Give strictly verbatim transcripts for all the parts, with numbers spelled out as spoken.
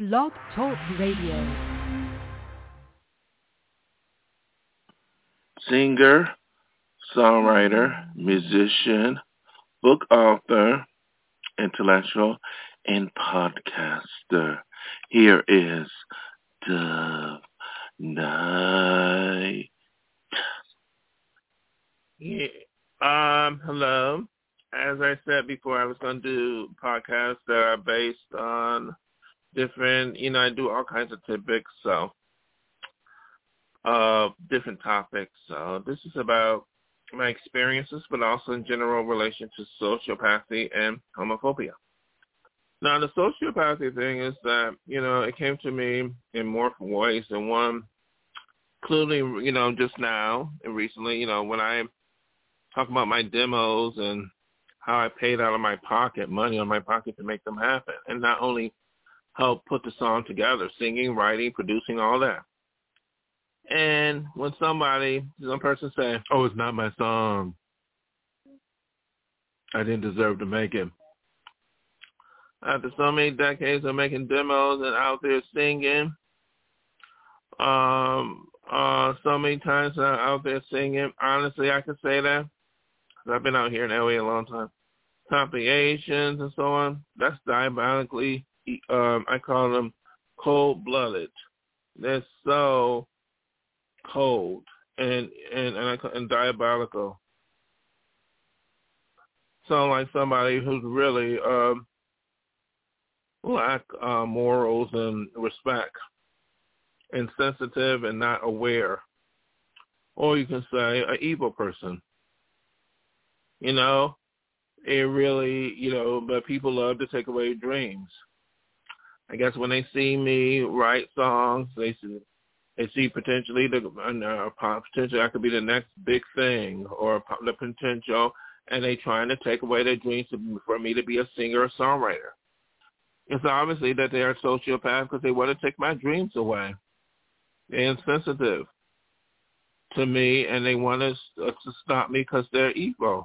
Blog Talk Radio. Singer, songwriter, musician, book author, intellectual, and podcaster. Here is Dove Night. Yeah. Um, hello. As I said before, I was going to do podcasts that are based on different, you know, I do all kinds of tidbits, so, uh, different topics. So this is about my experiences, but also in general relation to sociopathy and homophobia. Now, the sociopathy thing is that, you know, it came to me in more ways than one, including, you know, just now and recently, you know, when I talk about my demos and how I paid out of my pocket, money on my pocket to make them happen, and not only help put the song together, singing, writing, producing, all that. And when somebody, some person say, oh, it's not my song, I didn't deserve to make it. After so many decades of making demos and out there singing, um, uh, so many times I'm out there singing, honestly, I can say that. I've been out here in L A a long time. Complications and so on. That's diabolically, um, I call them cold-blooded. They're so cold and and and, I, and diabolical. Sound like somebody who's really um, lack uh, morals and respect, insensitive and not aware. Or you can say an evil person. You know, it really, you know, but people love to take away dreams. I guess when they see me write songs, they see, they see potentially the uh, potentially I could be the next big thing, or the potential, and they trying to take away their dreams to, for me to be a singer or songwriter. It's obviously that they are sociopaths because they want to take my dreams away. They're insensitive to me, and they want to, uh, to stop me because they're evil.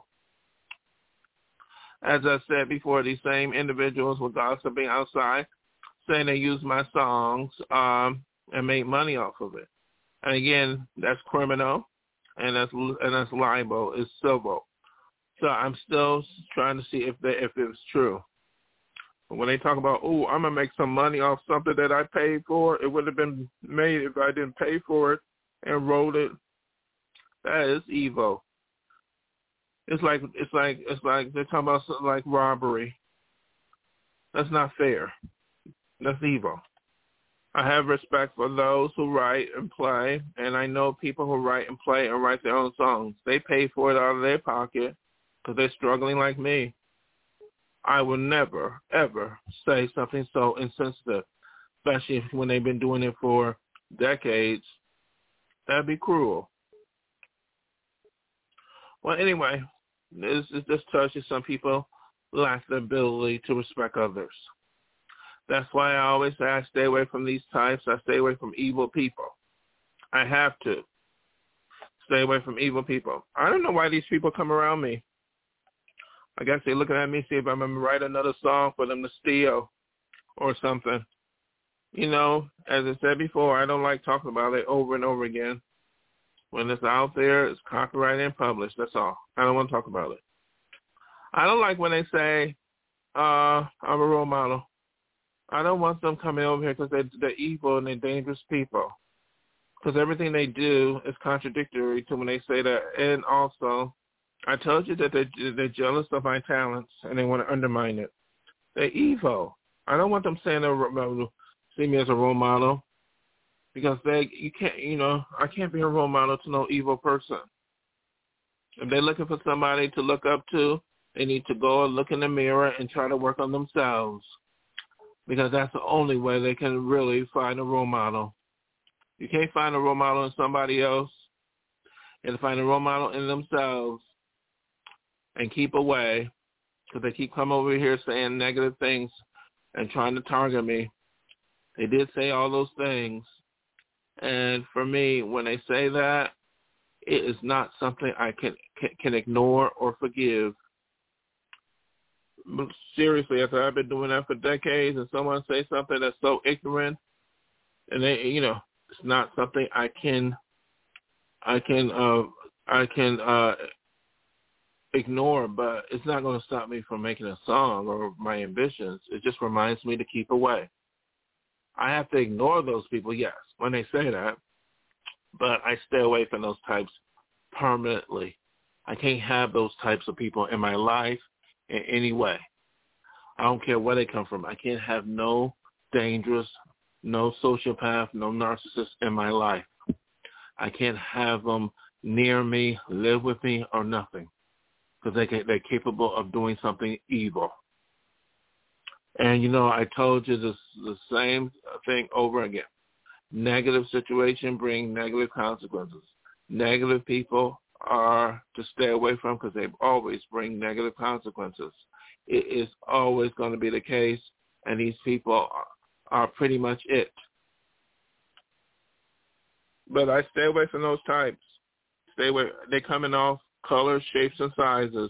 As I said before, these same individuals were gossiping outside, saying they use my songs um, and make money off of it. And again, that's criminal, and that's and that's libel. It's civil. So I'm still trying to see if they, if it's true. But when they talk about, oh, I'm gonna make some money off something that I paid for, it would have been made if I didn't pay for it and wrote it. That is evil. It's like it's like it's like they're talking about something like robbery. That's not fair. That's evil. I have respect for those who write and play, and I know people who write and play and write their own songs. They pay for it out of their pocket because they're struggling like me. I will never, ever say something so insensitive, especially when they've been doing it for decades. That'd be cruel. Well, anyway, this, this touches some people lack the ability to respect others. That's why I always say I stay away from these types. I stay away from evil people. I have to stay away from evil people. I don't know why these people come around me. I guess they're looking at me, see if I'm going to write another song for them to steal or something. You know, as I said before, I don't like talking about it over and over again. When it's out there, it's copyrighted and published. That's all. I don't want to talk about it. I don't like when they say, uh, I'm a role model. I don't want them coming over here because they're, they're evil and they're dangerous people. Because everything they do is contradictory to when they say that. And also, I told you that they're, they're jealous of my talents and they want to undermine it. They're evil. I don't want them saying they see me as a role model. Because they, you can't, you know, I can't be a role model to no evil person. If they're looking for somebody to look up to, they need to go and look in the mirror and try to work on themselves. Because that's the only way they can really find a role model. You can't find a role model in somebody else. You have to find a role model in themselves and keep away. Because they keep coming over here saying negative things and trying to target me. They did say all those things. And for me, when they say that, it is not something I can can, can ignore or forgive. seriously, after I've been doing that for decades, and someone says something that's so ignorant, and they, you know, it's not something I can, I can, uh, I can uh, ignore, but it's not going to stop me from making a song or my ambitions. It just reminds me to keep away. I have to ignore those people, yes, when they say that, but I stay away from those types permanently. I can't have those types of people in my life in any way. I don't care where they come from. I can't have no dangerous, no sociopath, no narcissist in my life. I can't have them near me, live with me, or nothing, because they can, they're capable of doing something evil. And, you know, I told you this, the same thing over again. Negative situation bring negative consequences. Negative people are to stay away from because they always bring negative consequences. It is always going to be the case, and these people are, are pretty much it. But I stay away from those types. Stay away. They come in all colors, shapes, and sizes.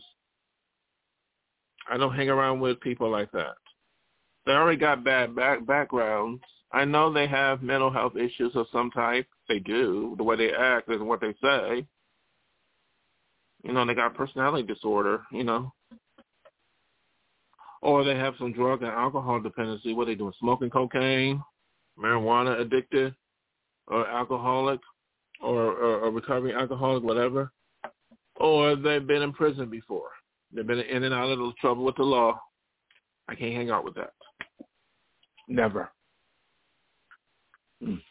I don't hang around with people like that. They already got bad back backgrounds. I know they have mental health issues of some type. They do. The way they act and what they say. You know, they got personality disorder, you know. Or they have some drug and alcohol dependency. What are they doing? Smoking cocaine, marijuana addicted, or alcoholic, or, or a recovering alcoholic, whatever. Or they've been in prison before. They've been in and out of the trouble with the law. I can't hang out with that. Never. Mm.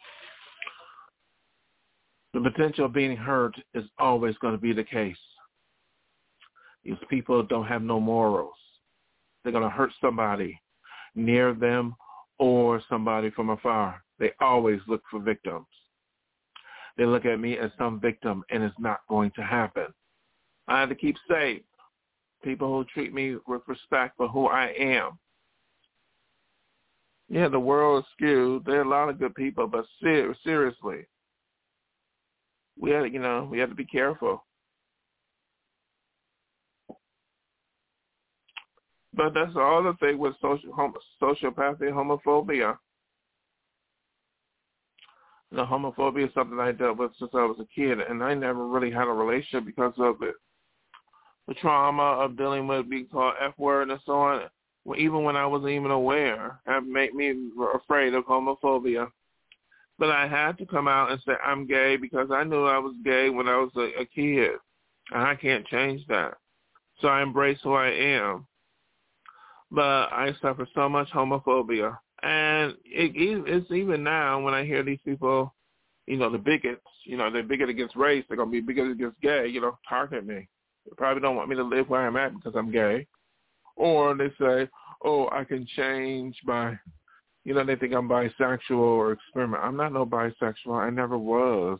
The potential of being hurt is always going to be the case. These people don't have no morals. They're going to hurt somebody near them or somebody from afar. They always look for victims. They look at me as some victim, and it's not going to happen. I have to keep safe. People who treat me with respect for who I am. Yeah, the world is skewed. There are a lot of good people, but ser- seriously, we have, you know, we have to be careful. But that's all the thing with social hom- sociopathy, homophobia. You know, homophobia is something I dealt with since I was a kid, and I never really had a relationship because of it. The trauma of dealing with being called F-word and so on, well, even when I wasn't even aware, have made me afraid of homophobia. But I had to come out and say I'm gay because I knew I was gay when I was a, a kid, and I can't change that. So I embrace who I am. But I suffer so much homophobia. And it, it's even now when I hear these people, you know, the bigots, you know, they're bigoted against race, they're going to be bigoted against gay, you know, target me. They probably don't want me to live where I'm at because I'm gay. Or they say, oh, I can change by, you know, they think I'm bisexual or experiment. I'm not no bisexual. I never was.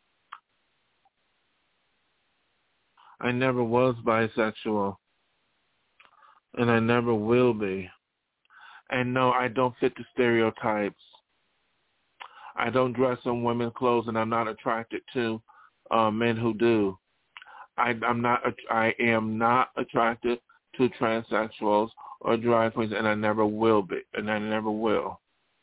I never was bisexual. And I never will be. And no, I don't fit the stereotypes. I don't dress in women's clothes, and I'm not attracted to uh, men who do. I, I'm not. I am not attracted to transsexuals or drag queens, and I never will be, and I never will.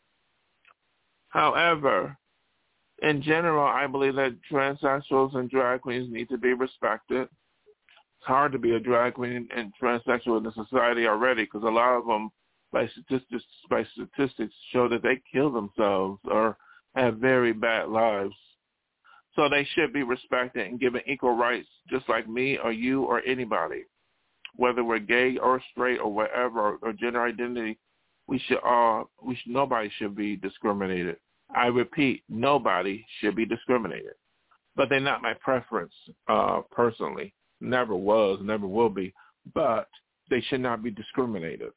However, in general, I believe that transsexuals and drag queens need to be respected. It's hard to be a drag queen and transsexual in the society already because a lot of them, by statistics, by statistics, show that they kill themselves or have very bad lives. So they should be respected and given equal rights, just like me or you or anybody. Whether we're gay or straight or whatever, or, or gender identity, we should all, we should, nobody should be discriminated. I repeat, nobody should be discriminated. But they're not my preference uh, personally. Never was, never will be. But they should not be discriminated.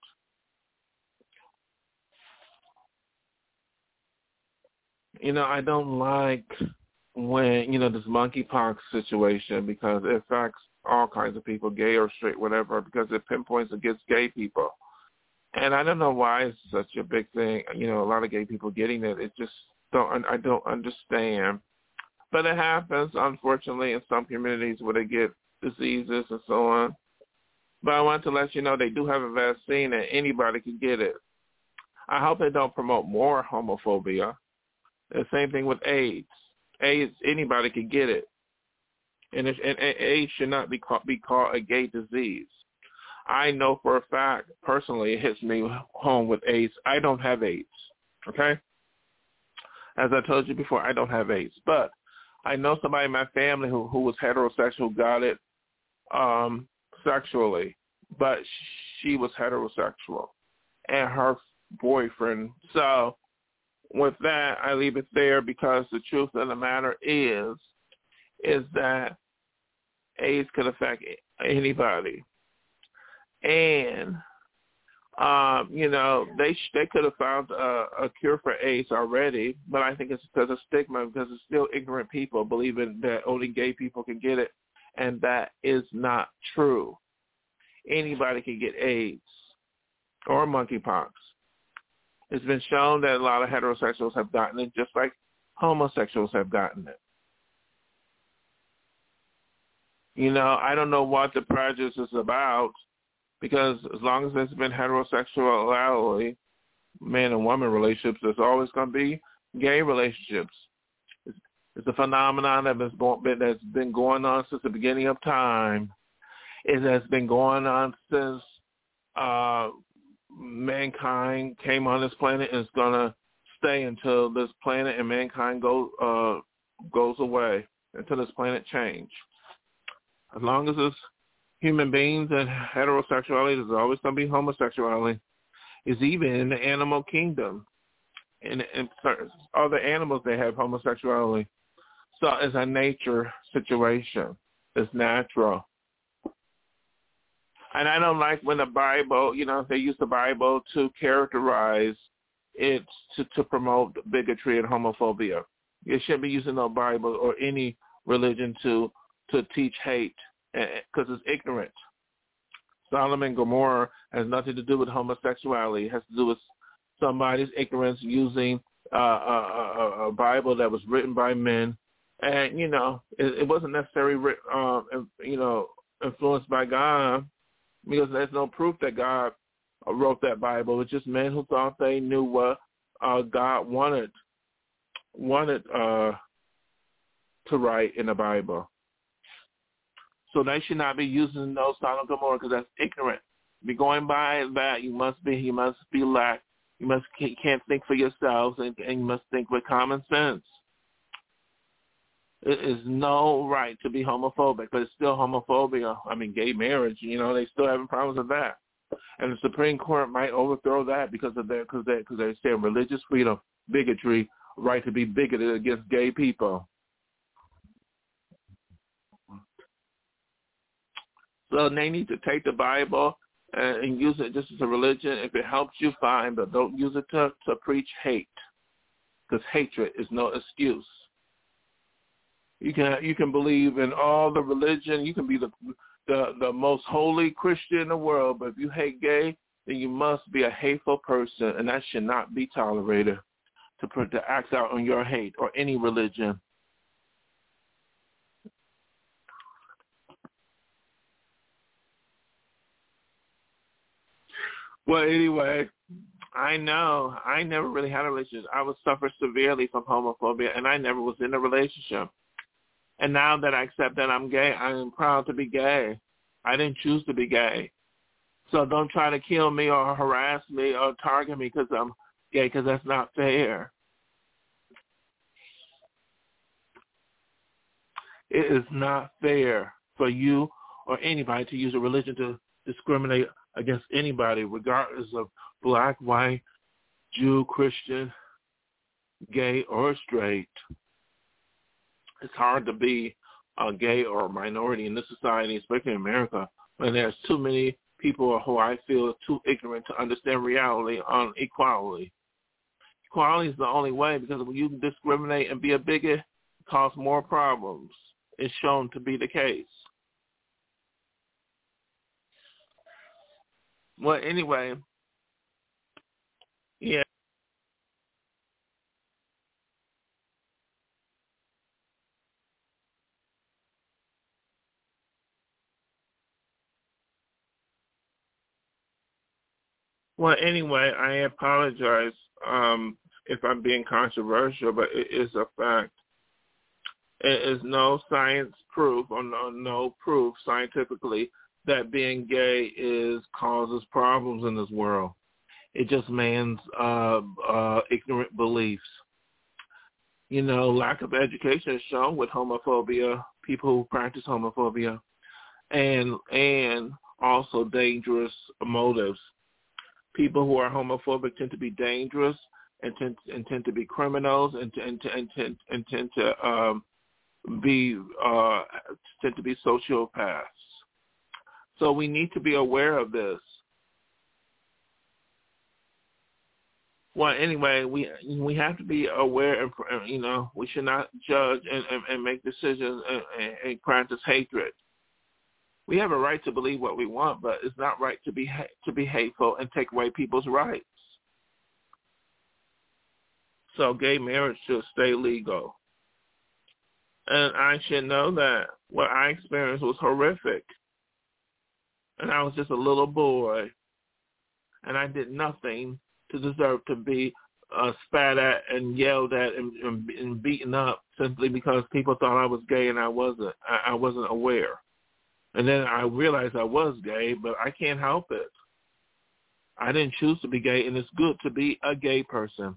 You know, I don't like when, you know, this monkeypox situation because it affects all kinds of people, gay or straight, whatever, because it pinpoints against gay people. And I don't know why it's such a big thing. You know, a lot of gay people getting it. It just don't, I don't understand. But it happens, unfortunately, in some communities where they get diseases and so on. But I want to let you know they do have a vaccine and anybody can get it. I hope they don't promote more homophobia. The same thing with AIDS. AIDS, anybody can get it. And, it, and, and AIDS should not be called, be called a gay disease. I know for a fact, personally, it hits me home with AIDS. I don't have AIDS, okay? As I told you before, I don't have AIDS. But I know somebody in my family who, who was heterosexual got it um, sexually, but she was heterosexual and her boyfriend. So with that, I leave it there because the truth of the matter is, is that AIDS could affect anybody. And, um, you know, they sh- they could have found a, a cure for AIDS already, but I think it's because of stigma, because it's still ignorant people believing that only gay people can get it, and that is not true. Anybody can get AIDS or monkeypox. It's been shown that a lot of heterosexuals have gotten it, just like homosexuals have gotten it. You know, I don't know what the prejudice is about, because as long as there's been heterosexuality, man and woman relationships, there's always going to be gay relationships. It's, it's a phenomenon that has been, that's been going on since the beginning of time. It has been going on since uh, mankind came on this planet, and it's going to stay until this planet and mankind go, uh, goes away, until this planet change. As long as it's human beings and heterosexuality, there's always going to be homosexuality. It's even in the animal kingdom. In, in other animals, they have homosexuality. So it's a nature situation. It's natural. And I don't like when the Bible, you know, they use the Bible to characterize it to, to promote bigotry and homophobia. You shouldn't be using the Bible or any religion to to teach hate, because it's ignorant. Sodom and Gomorrah has nothing to do with homosexuality. It has to do with somebody's ignorance using uh, a, a, a Bible that was written by men, and you know it, it wasn't necessarily um, you know influenced by God, because there's no proof that God wrote that Bible. It's just men who thought they knew what uh, God wanted wanted uh, to write in the Bible. So they should not be using those Sodom and Gomorrah, because that's ignorant. Be going by that, you must be you must be lack. You must can't think for yourselves, and, and you must think with common sense. It is no right to be homophobic, but it's still homophobia. I mean, gay marriage. You know, they still having problems with that, and the Supreme Court might overthrow that because of their because they because they're saying religious freedom, bigotry, right to be bigoted against gay people. So they need to take the Bible and use it just as a religion. If it helps you, fine, but don't use it to, to preach hate, because hatred is no excuse. You can you can believe in all the religion. You can be the, the the most holy Christian in the world, but if you hate gay, then you must be a hateful person, and that should not be tolerated to put to act out on your hate or any religion. Well, anyway, I know I never really had a relationship. I was suffered severely from homophobia, and I never was in a relationship. And now that I accept that I'm gay, I am proud to be gay. I didn't choose to be gay. So don't try to kill me or harass me or target me because I'm gay, because that's not fair. It is not fair for you or anybody to use a religion to discriminate against anybody, regardless of black, white, Jew, Christian, gay, or straight. It's hard to be a gay or a minority in this society, especially in America, when there's too many people who I feel are too ignorant to understand reality on equality. Equality is the only way, because when you discriminate and be a bigot, it causes more problems. It's shown to be the case. Well, anyway, yeah. Well, anyway, I apologize um, if I'm being controversial, but it is a fact. It is no science proof or no, no proof scientifically that being gay is causes problems in this world. It just man's uh, uh, ignorant beliefs. You know, lack of education is shown with homophobia, people who practice homophobia, and and also dangerous motives. People who are homophobic tend to be dangerous and tend, and tend to be criminals and, and, and, and, and tend to um, be uh, tend to be sociopaths. So we need to be aware of this. Well, anyway, we we have to be aware, and you know, we should not judge and, and, and make decisions and, and, and practice hatred. We have a right to believe what we want, but it's not right to be to be hateful and take away people's rights. So gay marriage should stay legal. And I should know that what I experienced was horrific. And I was just a little boy, and I did nothing to deserve to be uh, spat at and yelled at and, and, and beaten up simply because people thought I was gay and I wasn't. I, I wasn't aware. And then I realized I was gay, but I can't help it. I didn't choose to be gay, and it's good to be a gay person.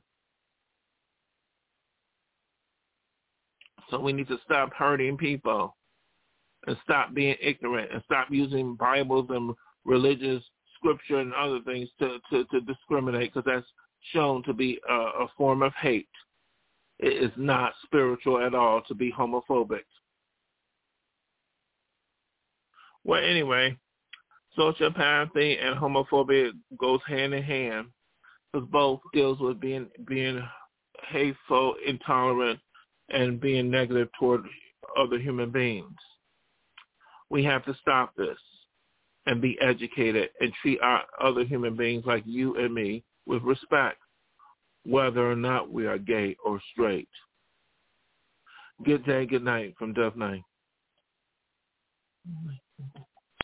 So we need to stop hurting people and stop being ignorant and stop using Bibles and religious scripture and other things to, to, to discriminate, because that's shown to be a, a form of hate. It is not spiritual at all to be homophobic. Well, anyway, sociopathy and homophobia goes hand in hand, because both deals with being being hateful, intolerant, and being negative toward other human beings. We have to stop this and be educated and treat our other human beings like you and me with respect, whether or not we are gay or straight. Good day, good night from Dove Night.